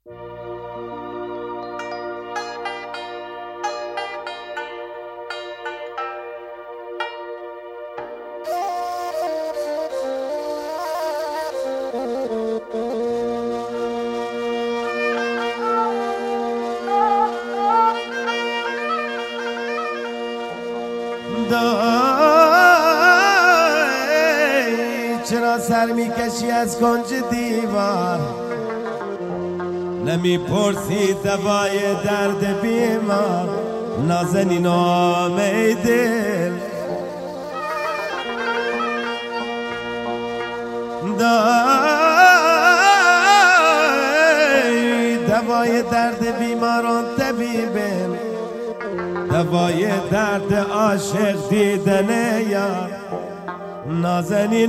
چرا سر میکشی از کنج دیوار نمیپرسی دوای درد بیمار نازنین ای دل دوای درد بیماران طبیبم دوای درد عاشق دیدنه یار نازنین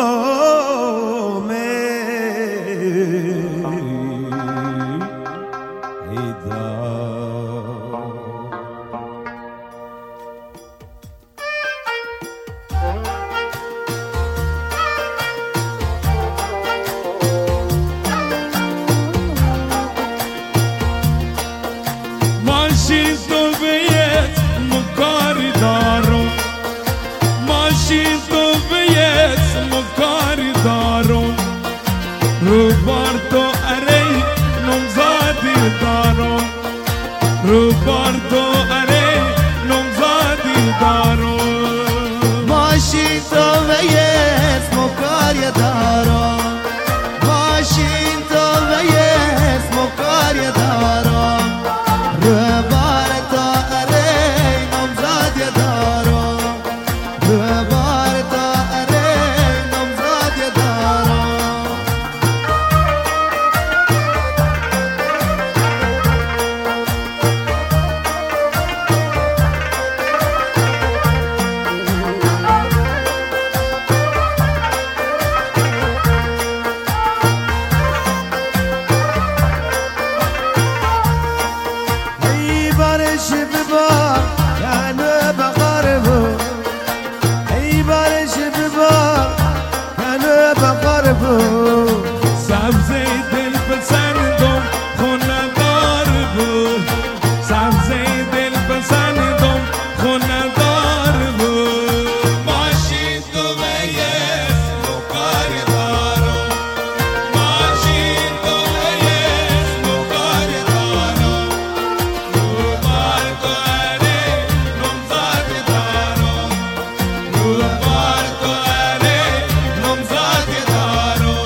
ماشین تو بیت مکاری دارم ماشین تو بیت مکاری دارم رو بار تو اره نمزادی دارم رو بار تو اره نمزادی دارم ماشین تو بیت مکاری دارم ماشین تو بیت مکاری دارم ربار داره نمزاد دارم ربار داره نمزاد دارم بارش ببار کنو بقار بو ای بارش ببار کنو بقار بو سبزه دل پسندم خونه دار بود سبزه دل پسندم خونه دار بود ماشین تو بیت مکاری دارم ماشین تو بیت مکاری دارم رو بار تو اره نمزادی دارم رو بار تو اره نمزادی دارم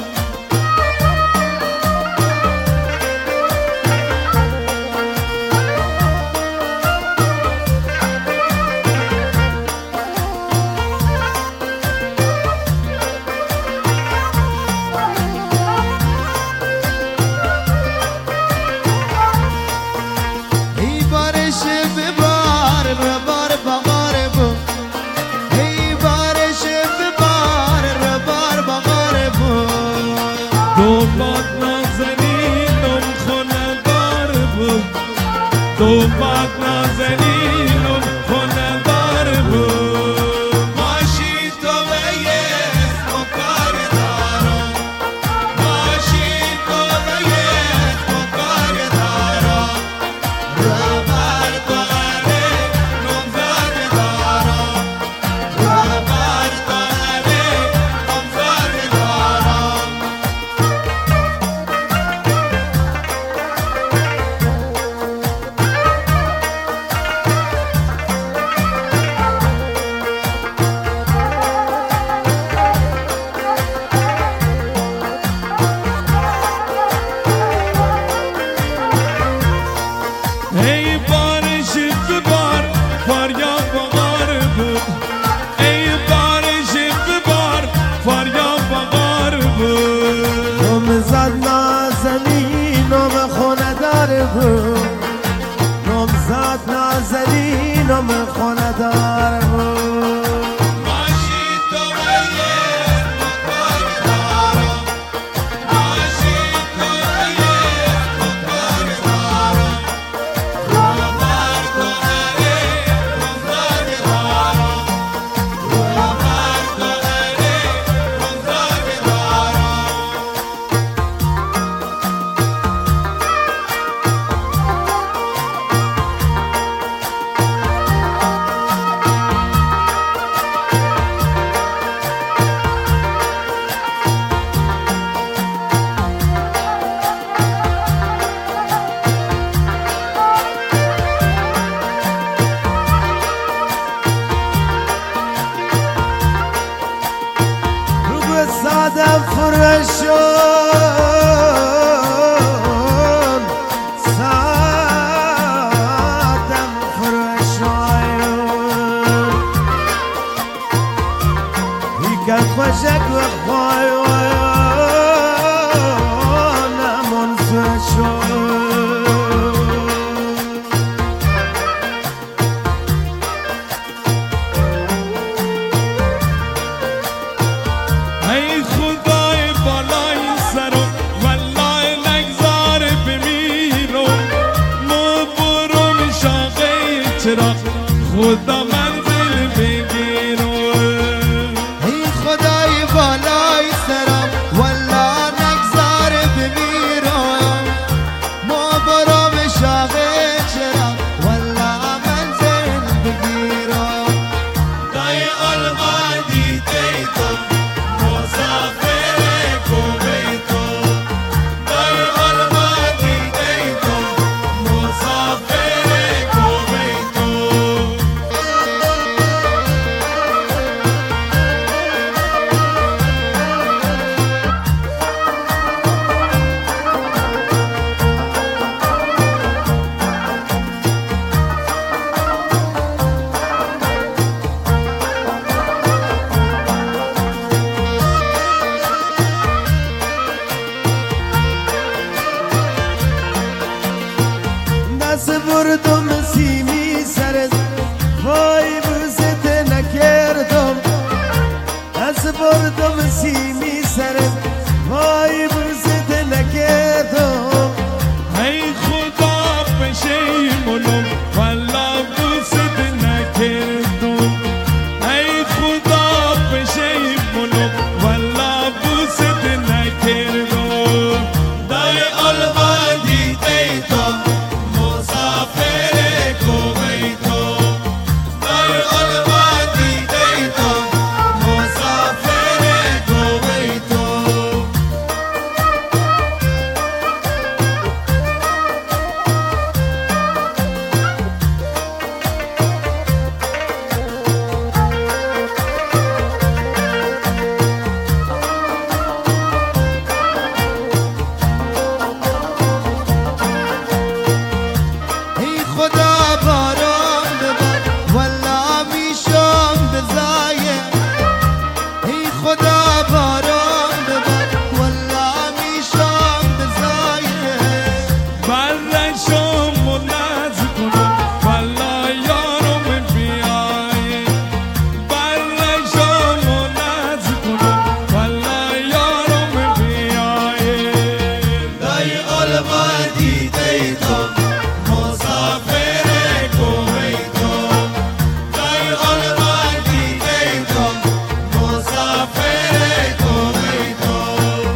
ای بارش ببار ربار بغار بو ای بارش ببار ربار بغار بو دوباد نازنینم خونه دار بود دوباد نازنینم خونه دار بود ماشین تو بیت مکاری دارم ماشین تو بیت مکاری دارم ربار داره نمزاد دارم ربار داره نمزاد دارم ای بارش ببار فریاد بغار بود ای بارش ببار فریاد بغار بود نمزد نازنینم خونه دار بو نمزد نازنینم خونه دار بو ماشین تو بیت مکاری دارم ماشین تو بیت مکاری دارم رو بار تو اره نمزاد دارم رو بار تو اره نمزاد دارم بردم سیمی سرت وای بوست نکردم بردم سیمی سرت وای بوست نکردم ای خدا پشیمونم والا بوست نکردم ای خدا پشیمونم والا بوست نکردم دای آلمانی دیدم مسافر کویتم دای آلمانی دیدم مسافر کویتم ای خدا باران ببر والا میشم بزایه ای خدا باران ببر والا میشم بزایه برشم و نز کنم والا یارم بیایه برشم و نز کنم والا یارم بیایه دای آلمانی دیدم مسافر کویتم دای آلمانی دیدم مسافر کویتم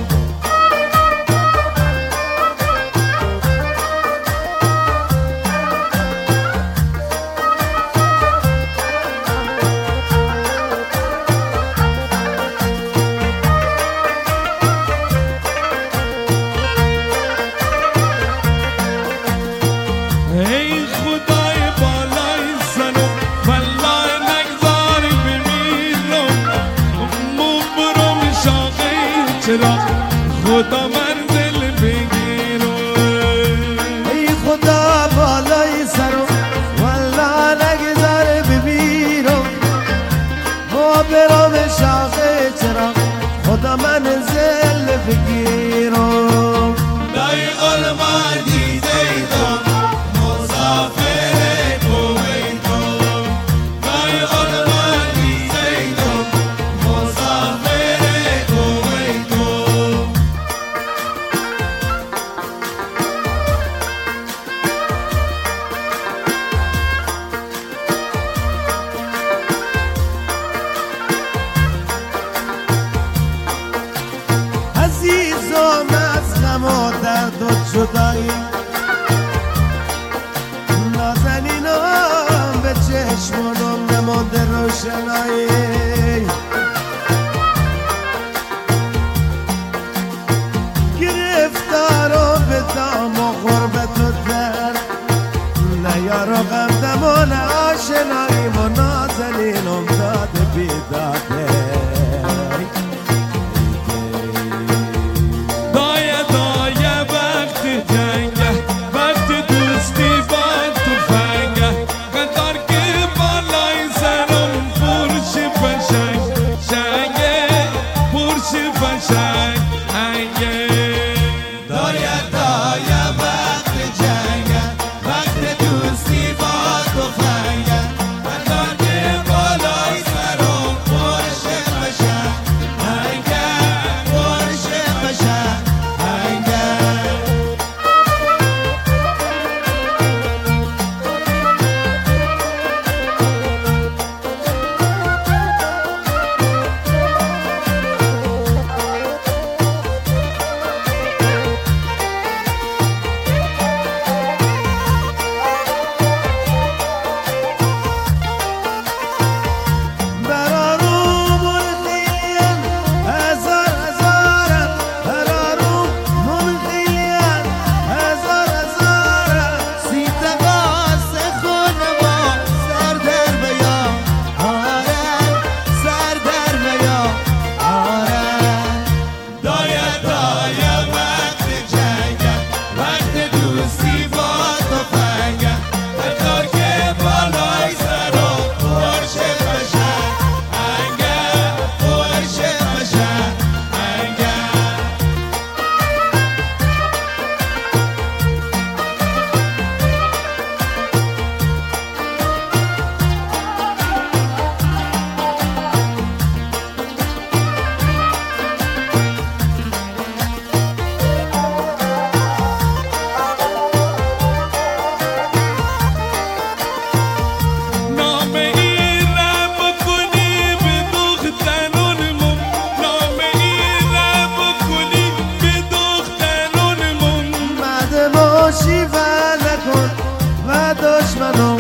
ای خدای بالای سرم والله نگذار بمیرم مو برم شاقه چرا خدا من دل بگیرم ای خدا بالای سرم والله نگذار بمیرم ما برام شاخه چرا خدا من زل بگیرم دای آلمانی دیدم مسافر کویتم دای آلمانی دیدم مسافر کویتم عزیزم از غم و درد و جدایی نازنینم به چشمانم نمانده روشنایی گرفتارم به دام و غربت و درد نه یارو غمدم و نه آشناییم و نازنینم داده بیداده دایه دایه وقت جنگه وقت دوستی با تفنگه قدر که بالای سرم فرش دشمنو